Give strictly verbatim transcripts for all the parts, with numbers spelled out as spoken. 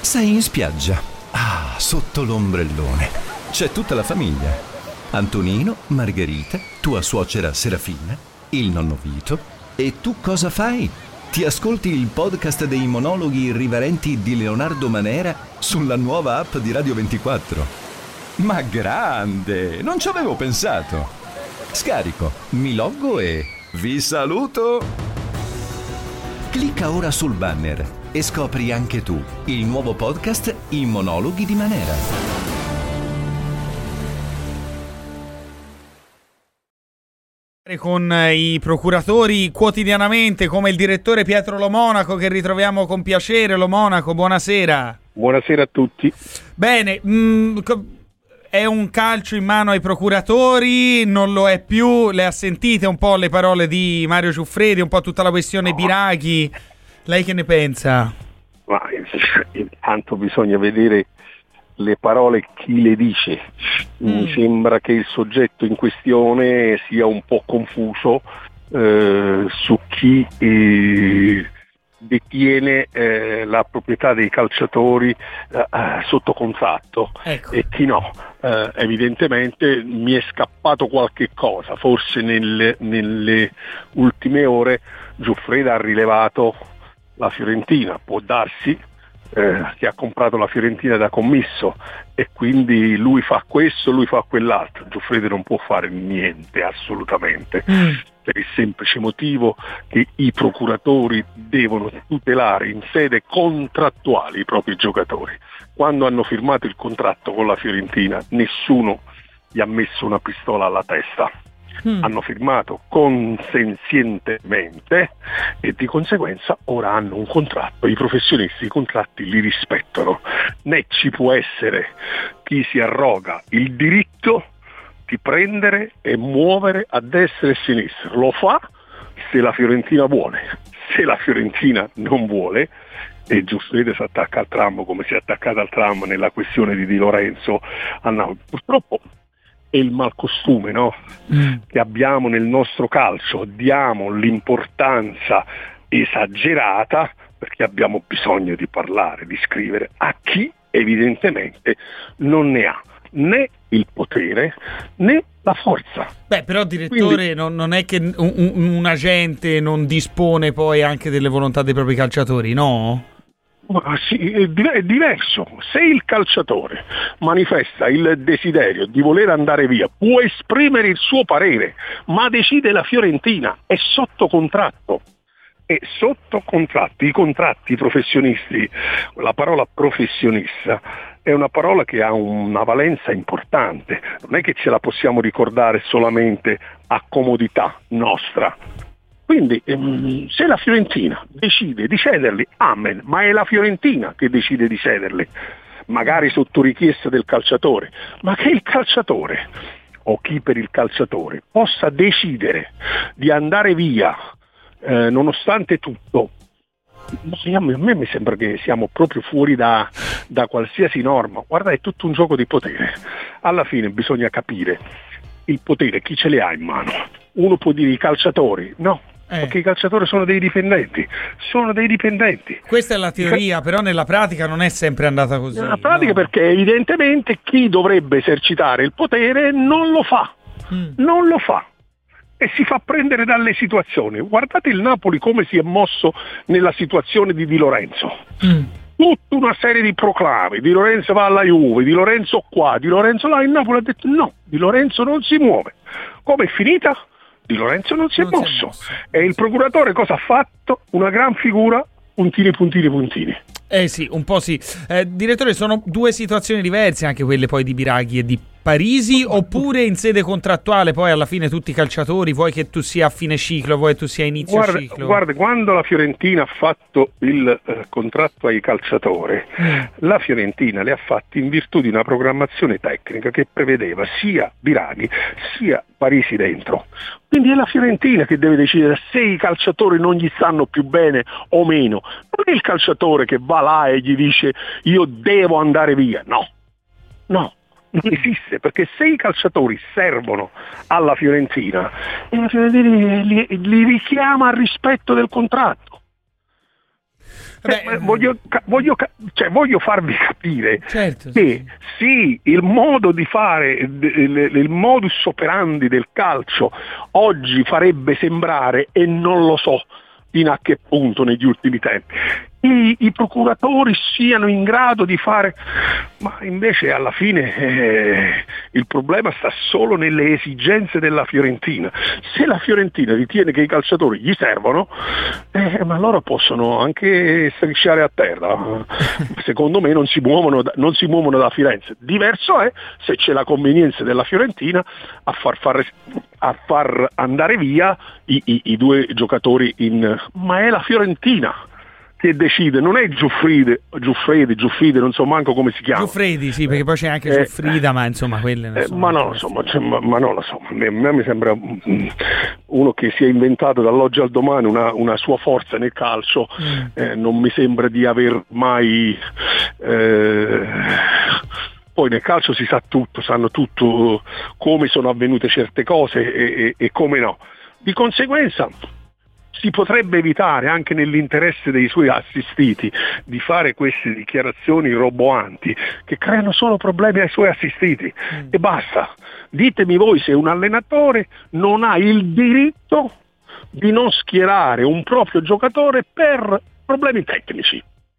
Sei in spiaggia. Ah, sotto l'ombrellone. C'è tutta la famiglia. Antonino, Margherita, tua suocera Serafina, il nonno Vito. E tu cosa fai? Ti ascolti il podcast dei monologhi irriverenti di Leonardo Manera sulla nuova app di Radio ventiquattro. Ma grande! Non ci avevo pensato. Scarico, mi loggo e vi saluto! Clicca ora sul banner e scopri anche tu il nuovo podcast I monologhi di Manera. Con i procuratori quotidianamente, come il direttore Pietro Lo Monaco, che ritroviamo con piacere. Lo Monaco, buonasera. Buonasera a tutti. Bene, mh, è un calcio in mano ai procuratori, non lo è più. Le ha sentite un po' le parole di Mario Giuffredi, un po' tutta la questione no. Biraghi? Lei che ne pensa? Ma intanto bisogna vedere le parole chi le dice. Mi mm. sembra che il soggetto in questione sia un po' confuso eh, su chi eh, detiene eh, la proprietà dei calciatori eh, sotto contratto, ecco. E chi no. Eh, evidentemente mi è scappato qualche cosa, forse nelle, nelle ultime ore Giuffredi ha rilevato la Fiorentina, può darsi Eh, che ha comprato la Fiorentina da commesso e quindi lui fa questo, lui fa quell'altro. Giuffredi non può fare niente assolutamente, mm. per il semplice motivo che i procuratori devono tutelare in sede contrattuale i propri giocatori. Quando hanno firmato il contratto con la Fiorentina nessuno gli ha messo una pistola alla testa. Mm. Hanno firmato consenzientemente e di conseguenza ora hanno un contratto. I professionisti i contratti li rispettano, né ci può essere chi si arroga il diritto di prendere e muovere a destra e a sinistra. Lo fa se la Fiorentina vuole. Se la Fiorentina non vuole, e Giuffredi si attacca al tram come si è attaccata al tram nella questione di Di Lorenzo a Napoli, purtroppo è il malcostume, no? Mm. che abbiamo nel nostro calcio. Diamo l'importanza esagerata, perché abbiamo bisogno di parlare, di scrivere, a chi evidentemente non ne ha né il potere né la forza. Beh, però direttore, Quindi, non, non è che un, un, un agente non dispone poi anche delle volontà dei propri calciatori, no? Ma sì, è diverso. Se il calciatore manifesta il desiderio di voler andare via, può esprimere il suo parere, ma decide la Fiorentina, è sotto contratto. È sotto contratti. I contratti professionisti, la parola professionista è una parola che ha una valenza importante. Non è che ce la possiamo ricordare solamente a comodità nostra. Quindi ehm, se la Fiorentina decide di cederli, amen, ma è la Fiorentina che decide di cederli, magari sotto richiesta del calciatore, ma che il calciatore o chi per il calciatore possa decidere di andare via eh, nonostante tutto. A me mi sembra che siamo proprio fuori da, da qualsiasi norma. Guarda, è tutto un gioco di potere. Alla fine bisogna capire il potere, chi ce le ha in mano. Uno può dire i calciatori, no, Eh. perché i calciatori sono dei dipendenti, sono dei dipendenti. Questa è la teoria, però nella pratica non è sempre andata così. Nella pratica no? Perché evidentemente chi dovrebbe esercitare il potere non lo fa, mm. non lo fa e si fa prendere dalle situazioni. Guardate il Napoli come si è mosso nella situazione di Di Lorenzo. Mm. Tutta una serie di proclami, Di Lorenzo va alla Juve, Di Lorenzo qua, Di Lorenzo là, il Napoli ha detto no, Di Lorenzo non si muove. Come è finita? Di Lorenzo non si è, non mosso. si è mosso e il procuratore cosa ha fatto? Una gran figura, puntini puntini puntini. Eh sì, un po' sì. Eh, direttore, sono due situazioni diverse anche quelle poi di Biraghi e di Parisi, oppure in sede contrattuale poi alla fine tutti i calciatori, vuoi che tu sia a fine ciclo, vuoi che tu sia a inizio guarda, ciclo? Guarda, quando la Fiorentina ha fatto il eh, contratto ai calciatori, mm. la Fiorentina le ha fatti in virtù di una programmazione tecnica che prevedeva sia Biraghi sia Parisi dentro. Quindi è la Fiorentina che deve decidere se i calciatori non gli stanno più bene o meno. Non è il calciatore che va là e gli dice io devo andare via. No, no. Non esiste, perché se i calciatori servono alla Fiorentina, la Fiorentina li, li richiama al rispetto del contratto. Beh, eh, voglio, voglio, cioè, voglio farvi capire certo, che sì, il modo di fare, il, il modus operandi del calcio oggi farebbe sembrare, e non lo so fino a che punto negli ultimi tempi, I, i procuratori siano in grado di fare, ma invece alla fine eh, il problema sta solo nelle esigenze della Fiorentina. Se la Fiorentina ritiene che i calciatori gli servono, eh, ma loro possono anche strisciare a terra. Secondo me non si muovono da, non si muovono da Firenze. Diverso è se c'è la convenienza della Fiorentina a far, far, a far andare via i, i, i due giocatori in... ma è la Fiorentina che decide, non è Giuffridi, Giuffredi, Giuffridi, non so manco come si chiama. Giuffredi, sì, perché poi c'è anche eh, Giuffrida, ma insomma quelle non eh, sono ma non lo so, ma, cioè, ma, ma non lo so, a me, a me mi sembra uno che si è inventato dall'oggi al domani una, una sua forza nel calcio, mm. eh, non mi sembra di aver mai... Eh, poi nel calcio si sa tutto, sanno tutto come sono avvenute certe cose e, e, e come no. Di conseguenza si potrebbe evitare, anche nell'interesse dei suoi assistiti, di fare queste dichiarazioni roboanti che creano solo problemi ai suoi assistiti mm. e basta. Ditemi voi se un allenatore non ha il diritto di non schierare un proprio giocatore per problemi tecnici.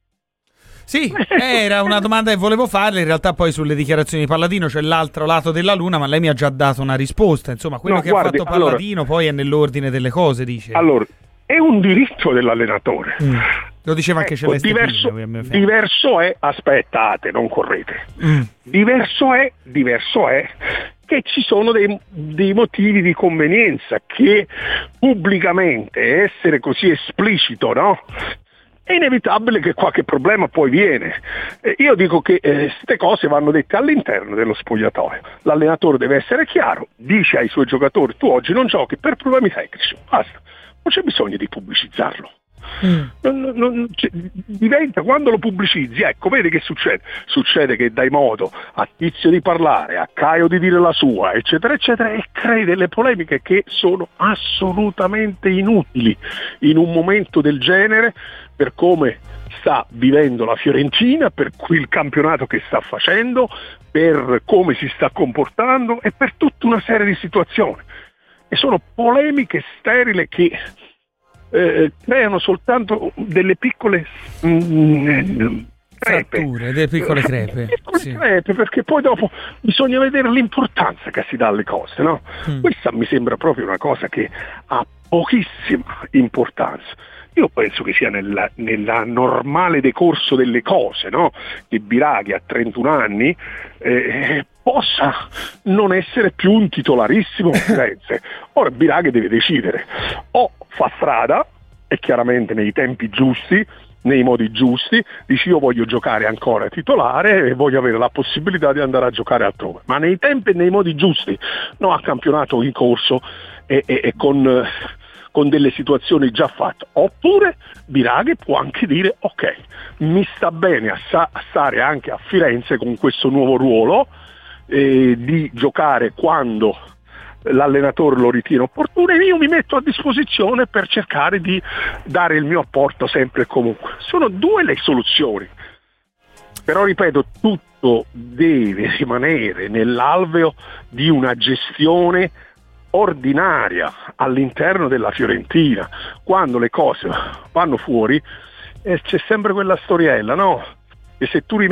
Sì, era una domanda che volevo farle, in realtà poi sulle dichiarazioni di Palladino c'è l'altro lato della luna, ma lei mi ha già dato una risposta, insomma quello no, che guardi, ha fatto Palladino allora, poi è nell'ordine delle cose, dice. Allora, è un diritto dell'allenatore. Mm. Lo diceva anche ecco, Celeste diverso, Piglia, diverso è, aspettate, non correte. Mm. Diverso è, diverso è che ci sono dei, dei motivi di convenienza, che pubblicamente essere così esplicito, no? È inevitabile che qualche problema poi viene. Eh, io dico che queste eh, cose vanno dette all'interno dello spogliatoio. L'allenatore deve essere chiaro, dice ai suoi giocatori: tu oggi non giochi per problemi tecnici, basta, non c'è bisogno di pubblicizzarlo. Mm. Non, non, cioè, diventa, quando lo pubblicizzi, ecco, vedi che succede? Succede che dai modo a Tizio di parlare, a Caio di dire la sua, eccetera eccetera, e crei delle polemiche che sono assolutamente inutili in un momento del genere, per come sta vivendo la Fiorentina, per il campionato che sta facendo, per come si sta comportando e per tutta una serie di situazioni. E sono polemiche sterili che eh, creano soltanto delle piccole mm, crepe. Fratture, delle piccole crepe. Piccole sì. crepe, perché poi dopo bisogna vedere l'importanza che si dà alle cose, no? Mm. Questa mi sembra proprio una cosa che ha pochissima importanza. Io penso che sia nella, nella normale decorso delle cose, no? Che Biraghi a trentuno anni eh, possa non essere più un titolarissimo a Firenze. Ora Biraghi deve decidere: o fa strada, e chiaramente nei tempi giusti, nei modi giusti, dici io voglio giocare ancora titolare e voglio avere la possibilità di andare a giocare altrove, ma nei tempi e nei modi giusti, no a campionato in corso e, e, e con... con delle situazioni già fatte. Oppure Biraghi può anche dire: ok, mi sta bene a, sa- a stare anche a Firenze con questo nuovo ruolo, eh, di giocare quando l'allenatore lo ritiene opportuno, e io mi metto a disposizione per cercare di dare il mio apporto sempre e comunque. Sono due le soluzioni, però ripeto, tutto deve rimanere nell'alveo di una gestione ordinaria all'interno della Fiorentina. Quando le cose vanno fuori eh, c'è sempre quella storiella, no? E se tu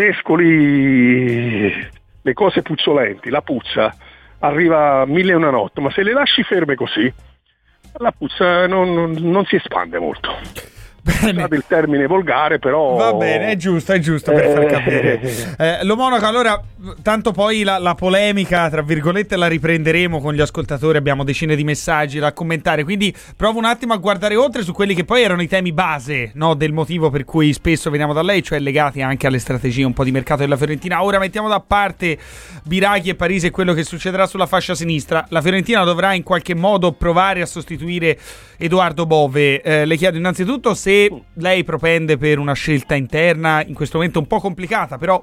rimescoli le cose puzzolenti, la puzza arriva mille e una notte, ma se le lasci ferme così, la puzza non, non, non si espande molto. Bene. Il termine volgare, però va bene, è giusto, è giusto per far capire. Eh, lo monaco, allora, tanto poi la, la polemica, tra virgolette, la riprenderemo con gli ascoltatori, abbiamo decine di messaggi da commentare, quindi provo un attimo a guardare oltre su quelli che poi erano i temi base, no, del motivo per cui spesso veniamo da lei, cioè legati anche alle strategie un po' di mercato della Fiorentina. Ora mettiamo da parte Biraghi e Parisi e quello che succederà sulla fascia sinistra. La Fiorentina dovrà in qualche modo provare a sostituire Edoardo Bove. Eh, le chiedo innanzitutto se lei propende per una scelta interna, in questo momento un po' complicata, però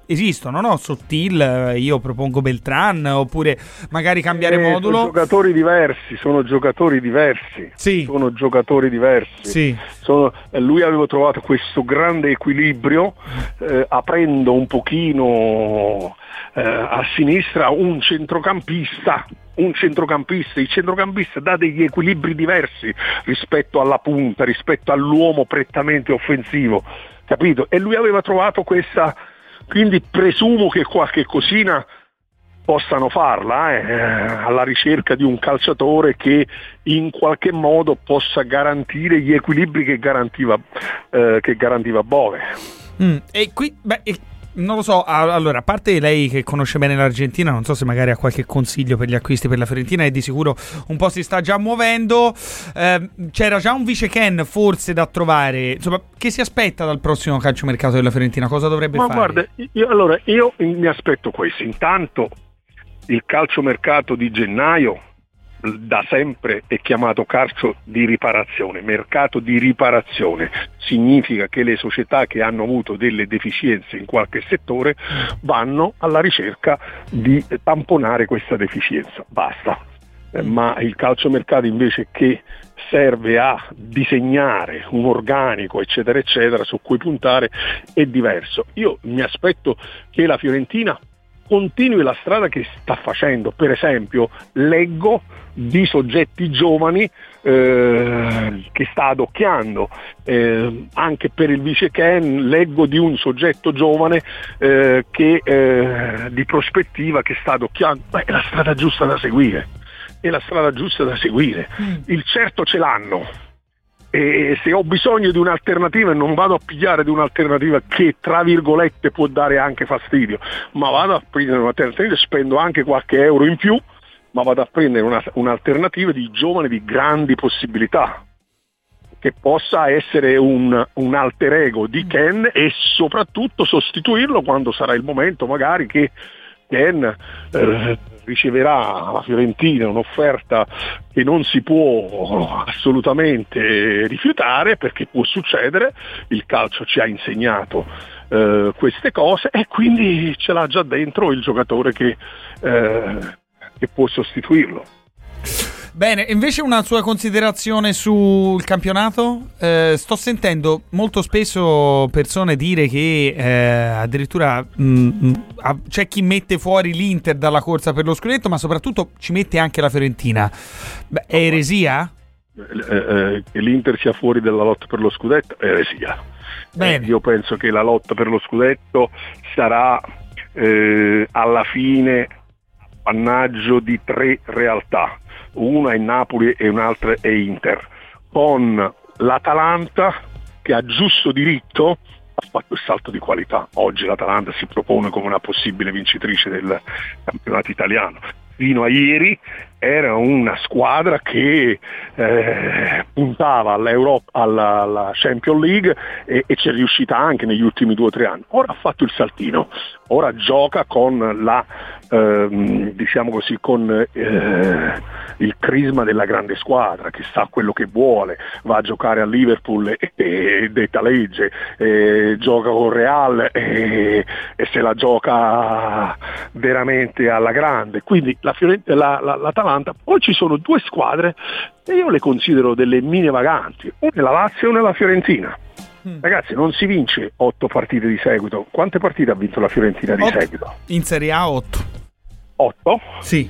esistono, no? Sottil, io propongo Beltran, oppure magari cambiare eh, modulo. Sono giocatori diversi, sono giocatori diversi. Sì. Sono giocatori diversi. Sì. Sono, eh, lui aveva trovato questo grande equilibrio eh, aprendo un pochino eh, a sinistra un centrocampista. Un centrocampista, il centrocampista dà degli equilibri diversi rispetto alla punta, rispetto all'uomo prettamente offensivo, capito? E lui aveva trovato questa, quindi presumo che qualche cosina possano farla eh, alla ricerca di un calciatore che in qualche modo possa garantire gli equilibri che garantiva, eh, che garantiva Bove. Mm, e qui, beh, e... non lo so, allora, a parte lei che conosce bene l'Argentina, non so se magari ha qualche consiglio per gli acquisti per la Fiorentina, e di sicuro un po' si sta già muovendo. Eh, c'era già un vice Ken forse da trovare, insomma, che si aspetta dal prossimo calciomercato della Fiorentina? Cosa dovrebbe Ma fare? Ma guarda, io, allora, io mi aspetto questo. Intanto il calciomercato di gennaio da sempre è chiamato calcio di riparazione, mercato di riparazione. Significa che le società che hanno avuto delle deficienze in qualche settore vanno alla ricerca di tamponare questa deficienza, basta. Eh, ma il calciomercato invece, che serve a disegnare un organico eccetera eccetera su cui puntare, è diverso. Io mi aspetto che la Fiorentina continui la strada che sta facendo. Per esempio, leggo di soggetti giovani eh, che sta adocchiando, eh, anche per il vice Ken leggo di un soggetto giovane eh, che eh, di prospettiva che sta adocchiando. Beh, è la strada giusta da seguire, è la strada giusta da seguire. Mm. Il certo ce l'hanno, e se ho bisogno di un'alternativa non vado a pigliare di un'alternativa che tra virgolette può dare anche fastidio, ma vado a prendere un'alternativa, spendo anche qualche euro in più, ma vado a prendere una, un'alternativa di giovane di grandi possibilità, che possa essere un, un alter ego di Ken, e soprattutto sostituirlo quando sarà il momento magari che Ken eh, riceverà alla Fiorentina un'offerta che non si può assolutamente rifiutare, perché può succedere, il calcio ci ha insegnato eh, queste cose, e quindi ce l'ha già dentro il giocatore che, eh, che può sostituirlo. Bene, invece una sua considerazione sul campionato? Eh, sto sentendo molto spesso persone dire che eh, addirittura mh, c'è chi mette fuori l'Inter dalla corsa per lo scudetto, ma soprattutto ci mette anche la Fiorentina. Beh, è eresia? Eh, eh, che l'Inter sia fuori dalla lotta per lo scudetto è eresia. Bene. Eh, io penso che la lotta per lo scudetto sarà eh, alla fine appannaggio di tre realtà. Una è Napoli e un'altra è Inter, con l'Atalanta che ha giusto diritto, ha fatto il salto di qualità. Oggi l'Atalanta si propone come una possibile vincitrice del campionato italiano. Fino a ieri era una squadra che eh, puntava all'Europa, alla, alla Champions League, e, e c'è riuscita anche negli ultimi due o tre anni. Ora ha fatto il saltino, ora gioca con la ehm, diciamo così con eh, il crisma della grande squadra, che sa quello che vuole, va a giocare a Liverpool e, e detta legge, e gioca con Real e, e se la gioca veramente alla grande. Quindi la Fiorent- la, la, l'Atalanta. Poi ci sono due squadre e io le considero delle mine vaganti, una è la Lazio e una è la Fiorentina. Mm. Ragazzi, non si vince otto partite di seguito. Quante partite ha vinto la Fiorentina di otto. seguito? In Serie A otto. otto? Sì.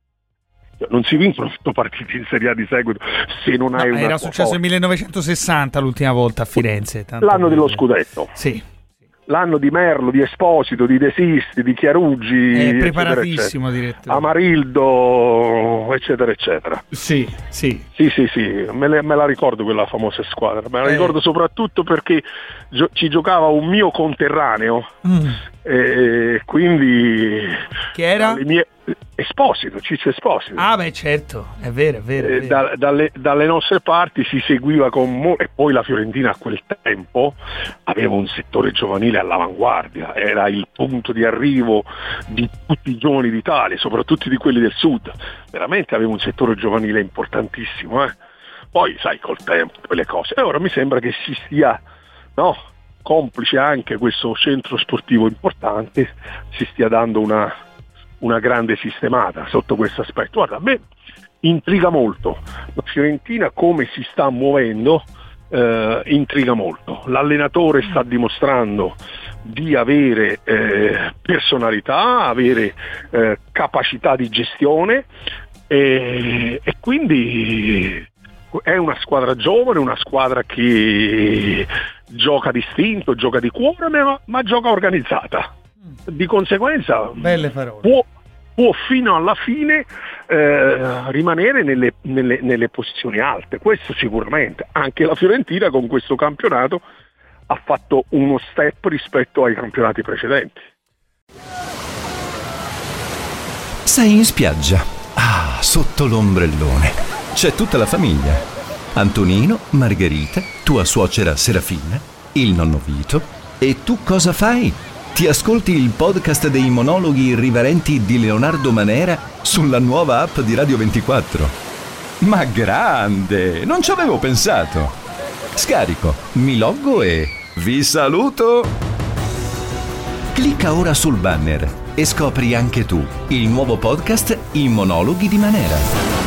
Non si vincono otto partite in Serie A di seguito se non hai no, una. Era successo nel millenovecentosessanta l'ultima volta a Firenze. Tanto l'anno dello per... scudetto. Sì. L'anno di Merlo, di Esposito, di De Sisti, di Chiaruggi, è preparatissimo, direttore. Amarildo, eccetera eccetera. Sì, sì. Sì, sì, sì, me, le, me la ricordo quella famosa squadra, me la eh. ricordo soprattutto perché gio- ci giocava un mio conterraneo, mm. e quindi che era? Le mie... Esposito, Ciccio Esposito. Ah beh, certo, è vero, è vero, è vero. Eh, da, dalle, dalle nostre parti si seguiva con mo- e poi la Fiorentina a quel tempo aveva un settore giovanile all'avanguardia, era il punto di arrivo di tutti i giovani d'Italia, soprattutto di quelli del sud. Veramente aveva un settore giovanile importantissimo, eh. Poi sai, col tempo quelle cose. E ora mi sembra che si stia, no, complice anche questo centro sportivo importante, si stia dando una, una grande sistemata sotto questo aspetto. Guarda, a me intriga molto la Fiorentina, come si sta muovendo, eh, intriga molto. L'allenatore sta dimostrando di avere eh, personalità, avere eh, capacità di gestione e, e quindi è una squadra giovane, una squadra che gioca distinto, gioca di cuore, ma, ma gioca organizzata. Di conseguenza belle parole. Può, può fino alla fine eh, rimanere nelle, nelle, nelle posizioni alte, questo sicuramente. Anche la Fiorentina con questo campionato ha fatto uno step rispetto ai campionati precedenti. Sei in spiaggia, ah, sotto l'ombrellone. C'è tutta la famiglia. Antonino, Margherita, tua suocera Serafina, il nonno Vito. E tu cosa fai? Ti ascolti il podcast dei monologhi irriverenti di Leonardo Manera sulla nuova app di Radio ventiquattro. Ma grande! Non ci avevo pensato. Scarico, mi loggo e vi saluto! Clicca ora sul banner e scopri anche tu il nuovo podcast I monologhi di Manera.